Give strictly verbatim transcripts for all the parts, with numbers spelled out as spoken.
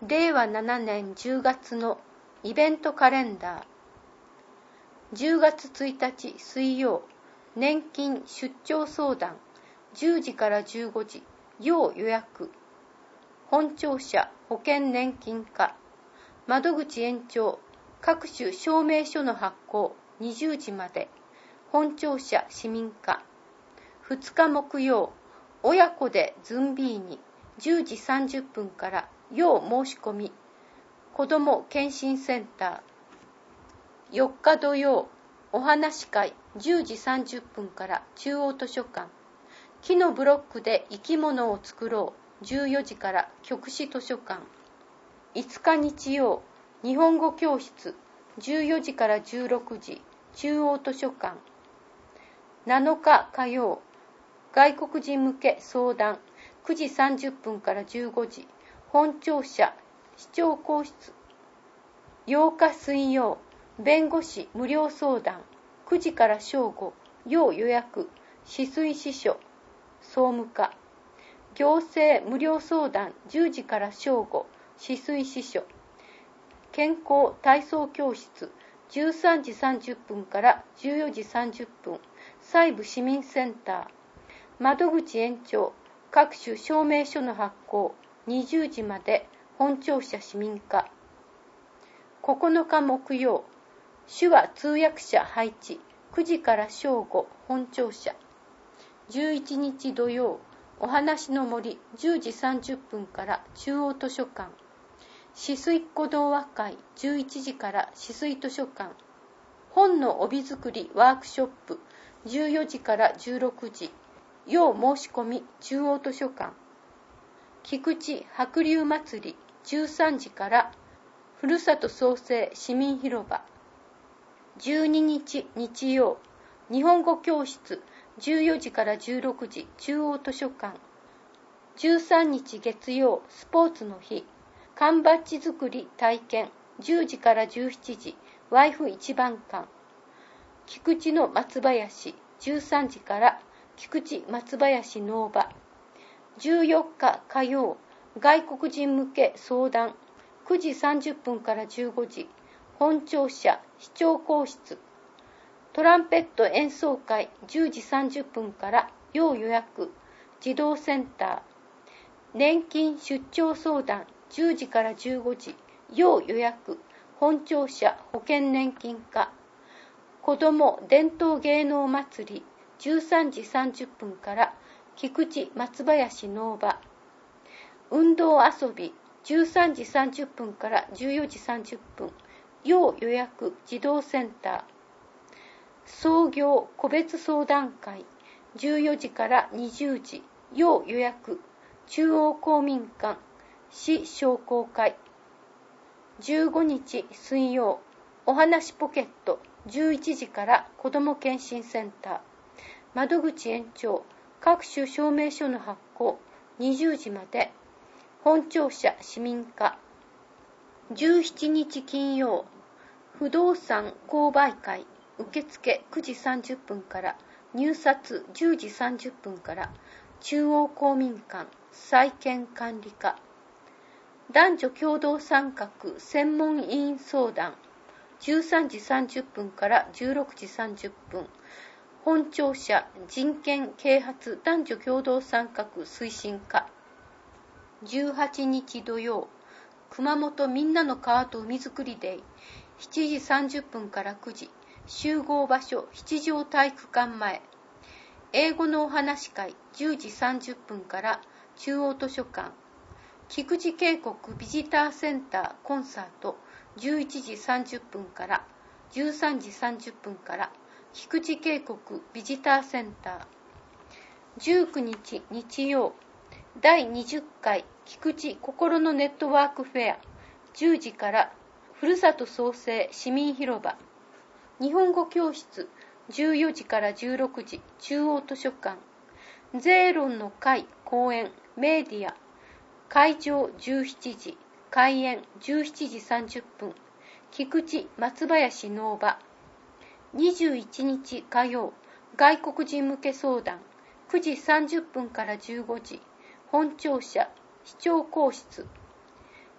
れいわななねんじゅうがつのイベントカレンダー。じゅうがつついたち水曜、年金出張相談、じゅうじからじゅうごじ、要予約。本庁舎保険年金課、窓口延長、各種証明書の発行、にじゅうじまで、本庁舎市民課。ふつか木曜、親子でズンビーに、じゅうじさんじゅっぷんから要申し込み、子ども検診センター。よっか土曜、お話し会、じゅうじさんじゅっぷんから中央図書館。木のブロックで生き物を作ろう、じゅうよじから局市図書館。いつか日曜、日本語教室、じゅうよじからじゅうろくじ、中央図書館。なのか火曜、外国人向け相談、くじさんじゅっぷんからじゅうごじ、本庁舎市長公室。ようか水曜、弁護士無料相談、くじから正午、要予約、止水支所、総務課。行政無料相談、じゅうじから正午、止水支所。健康体操教室、じゅうさんじさんじゅっぷんからじゅうよじさんじゅっぷん、西部市民センター。窓口延長、各種証明書の発行、にじゅうじまで、本庁舎市民課。ここのか木曜、手話通訳者配置、くじから正午、本庁舎。じゅういちにち土曜、お話の森、じゅうじさんじゅっぷんから中央図書館。止水鼓動話会、じゅういちじから止水図書館。本の帯作りワークショップ、じゅうよじからじゅうろくじ、要申し込み中央図書館。菊池白龍祭り、じゅうさんじからふるさと創生市民広場。じゅうににち日曜、日本語教室、じゅうよじからじゅうろくじ、中央図書館。じゅうさんにち月曜、スポーツの日、缶バッジ作り体験、じゅうじからじゅうしちじ、ワイフ一番館。菊池の松林、じゅうさんじから菊池松林農場。じゅうよっか火曜、外国人向け相談、くじさんじゅっぷんからじゅうごじ、本庁舎市長公室。トランペット演奏会、じゅうじさんじゅっぷんから要予約、児童センター。年金出張相談、じゅうじからじゅうごじ、要予約、本庁舎保険年金課。子ども伝統芸能祭り、じゅうさんじさんじゅっぷんから菊池松林農場。運動遊び、じゅうさんじさんじゅっぷんからじゅうよじさんじゅっぷん、要予約児童センター。創業個別相談会、じゅうよじからにじゅうじ、要予約中央公民館市商工会。じゅうごにち水曜、お話ポケット、じゅういちじから子ども検診センター。窓口延長、各種証明書の発行、にじゅうじまで、本庁舎市民課。じゅうしちにち金曜、不動産購買会、受付くじさんじゅっぷんから入札じゅうじさんじゅっぷんから中央公民館債権管理課。男女共同参画専門委員相談、じゅうさんじさんじゅっぷんからじゅうろくじさんじゅっぷん、本庁舎人権啓発男女共同参画推進課。じゅうはちにち土曜、熊本みんなの川と海づくりデー、しちじさんじゅっぷんからくじ、集合場所七条体育館前。英語のお話会、じゅうじさんじゅっぷんから中央図書館。菊池渓谷ビジターセンターコンサート、じゅういちじさんじゅっぷんからじゅうさんじさんじゅっぷんから菊池渓谷ビジターセンター。じゅうくにち日曜、だいにじゅっかい菊池心のネットワークフェア、じゅうじからふるさと創生市民広場。日本語教室、じゅうよじからじゅうろくじ、中央図書館。ゼーロンの会講演メディア。会場じゅうしちじ、開演じゅうしちじさんじゅっぷん、菊池松林農場。にじゅういちにち火曜、外国人向け相談、くじさんじゅっぷんからじゅうごじ、本庁舎市長公室。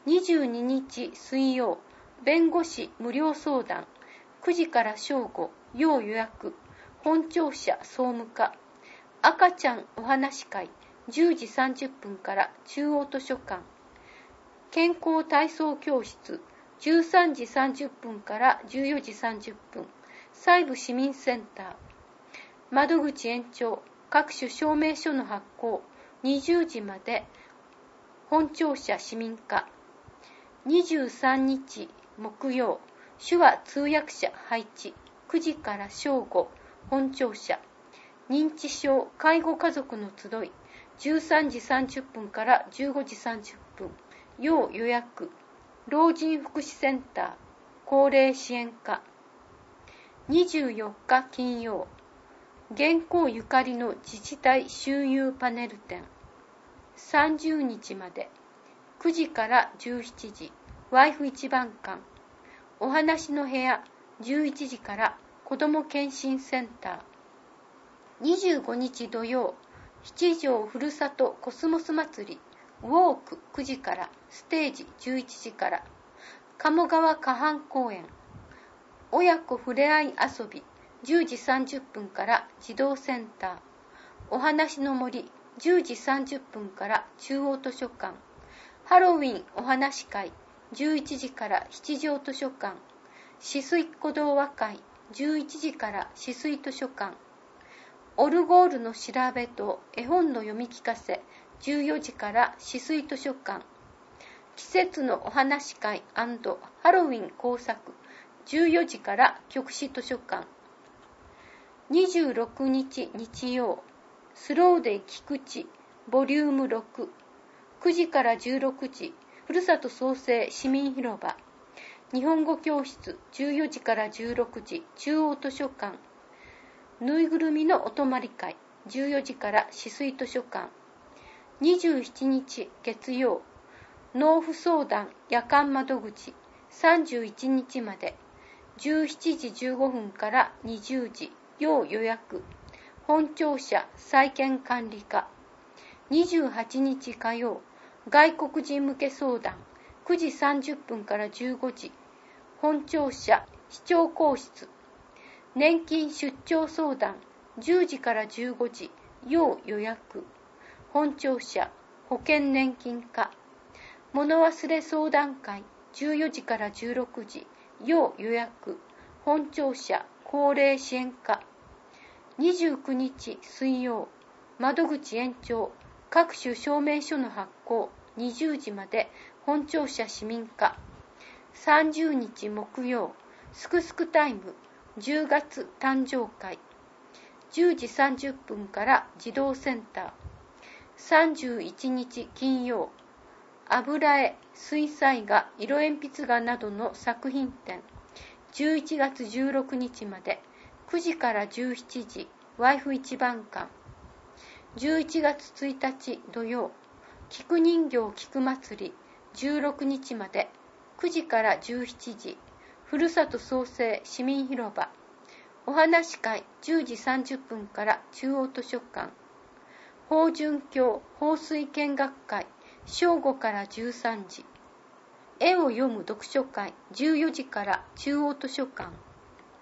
にじゅうににち水曜、弁護士無料相談、くじから正午、要予約、本庁舎総務課、赤ちゃんお話会、じゅうじさんじゅっぷんから中央図書館、健康体操教室、じゅうさんじさんじゅっぷんからじゅうよじさんじゅっぷん、西部市民センター、窓口延長、各種証明書の発行、にじゅうじまで、本庁舎市民課、にじゅうさんにち木曜、手話通訳者配置、くじから正午、本庁舎、認知症介護家族の集い、じゅうさんじさんじゅっぷんからじゅうごじさんじゅっぷん、要予約、老人福祉センター、高齢支援課、にじゅうよっか金曜、現行ゆかりの自治体周遊パネル展、さんじゅうにちまで、くじからじゅうしちじ、ワイフ一番館、お話の部屋、じゅういちじから子ども健診センター、にじゅうごにち土曜、七条ふるさとコスモス祭り、ウォークくじからステージじゅういちじから、鴨川河畔公園、親子ふれあい遊び、じゅうじさんじゅっぷんから児童センター、お話の森、じゅうじさんじゅっぷんから中央図書館、ハロウィンお話会、じゅういちじから七条図書館、止水鼓動和会、じゅういちじから止水図書館、オルゴールの調べと絵本の読み聞かせ、じゅうよじから止水図書館、季節のお話会&ハロウィン工作、じゅうよじから局市図書館、にじゅうろくにち日曜、スローデイ菊池ボリュームろく、くじからじゅうろくじ、ふるさと創生市民広場、日本語教室じゅうよじからじゅうろくじ、中央図書館、ぬいぐるみのお泊まり会、じゅうよじから止水図書館、にじゅうしちにち月曜、納付相談夜間窓口、さんじゅういちにちまで、じゅうしちじじゅうごふんからにじゅうじ、要予約、本庁舎再建管理課、にじゅうはちにち火曜、外国人向け相談、くじさんじゅっぷんからじゅうごじ、本庁舎市長公室、年金出張相談、じゅうじからじゅうごじ、要予約、本庁舎保険年金課、物忘れ相談会、じゅうよじからじゅうろくじ、要予約、本庁舎高齢支援課、にじゅうくにち水曜、窓口延長、各種証明書の発行、にじゅうじまで、本庁舎市民課、さんじゅうにち木曜、すくすくタイム、じゅうがつ誕生会、じゅうじさんじゅっぷんから児童センター、さんじゅういちにち金曜、油絵、水彩画、色鉛筆画などの作品展、じゅういちがつじゅうろくにちまで、くじからじゅうしちじ、ワイフ一番館、じゅういちがつついたち土曜、菊人形菊祭り、じゅうろくにちまで、くじからじゅうしちじ、ふるさと創生市民広場、お話会じゅうじさんじゅっぷんから中央図書館、法順教放水見学会、正午からじゅうさんじ、絵を読む読書会じゅうよじから中央図書館、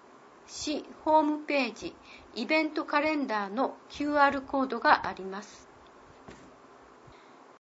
市ホームページイベントカレンダーの キューアール コードがあります。